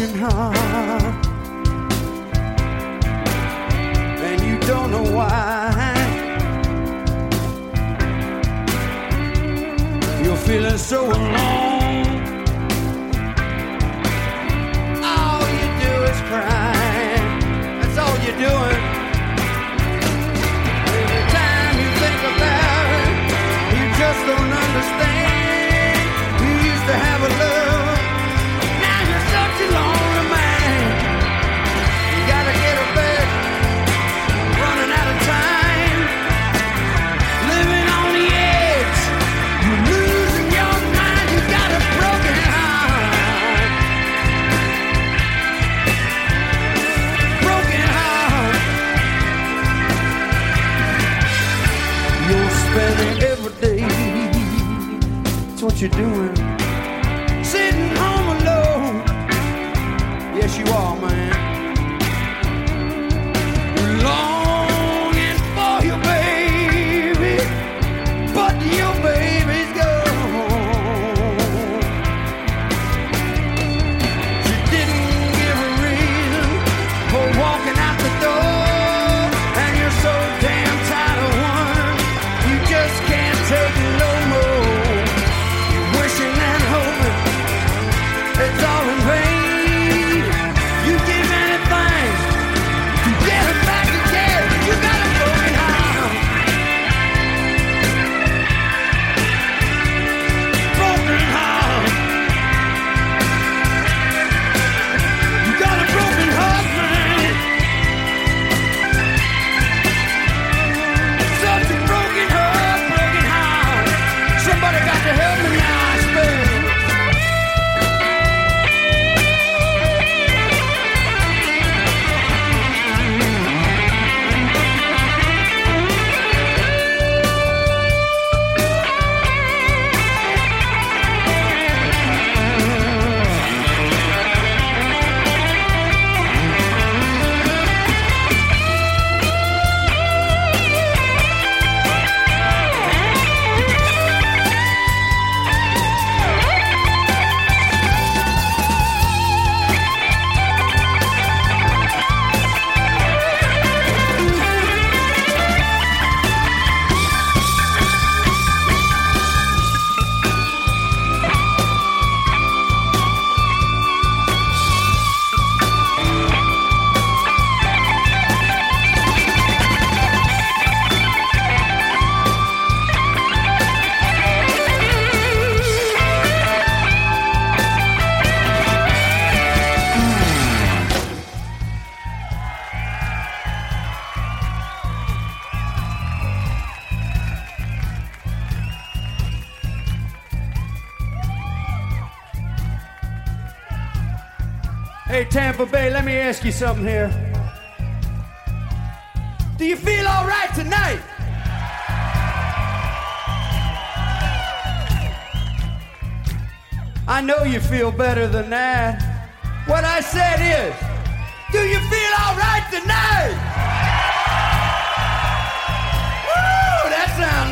broken heart, and you don't know why. You're feeling so alone. All you do is cry. That's all you're doing. Every time you think about it, you just don't understand. You used to have a love, now you're such a lonely man. You gotta get a bed, running out of time, living on the edge. You're losing your mind. You got a broken heart, broken heart. You're spending every day, that's what you're doing, sitting home alone. Yes, you are, man. You're longing for your baby, but your baby's gone. She didn't give a reason for walking out the door, and you're so damn tired of one, you just can't take it no more. You're wishing and hoping it's all in vain. You give anything to get it back again. You got a broken heart, broken heart. You got a broken heart, man. Such a broken heart, broken heart. Somebody got to help me now, I suppose. Hey, Tampa Bay, let me ask you something here. Do you feel all right tonight? I know you feel better than that. What I said is, do you feel all right tonight? Woo, that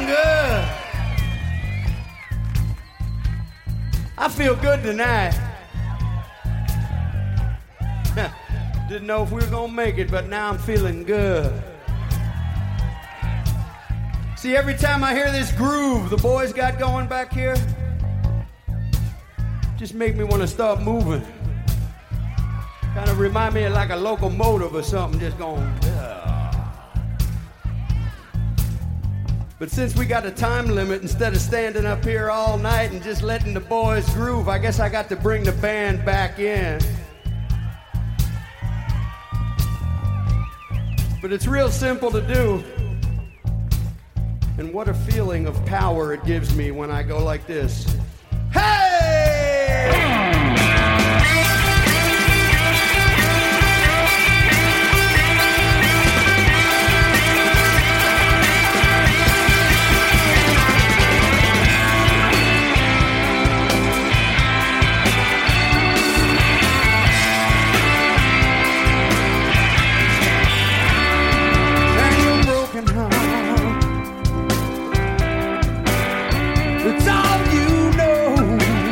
sounds good. I feel good tonight. Didn't know if we were gonna make it, but now I'm feeling good. See, every time I hear this groove the boys got going back here, just make me want to start moving. Kind of remind me of like a locomotive or something, just going. But since we got a time limit, instead of standing up here all night and just letting the boys groove, I guess I got to bring the band back in. But it's real simple to do. And what a feeling of power it gives me when I go like this. Hey! It's all you know.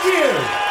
you.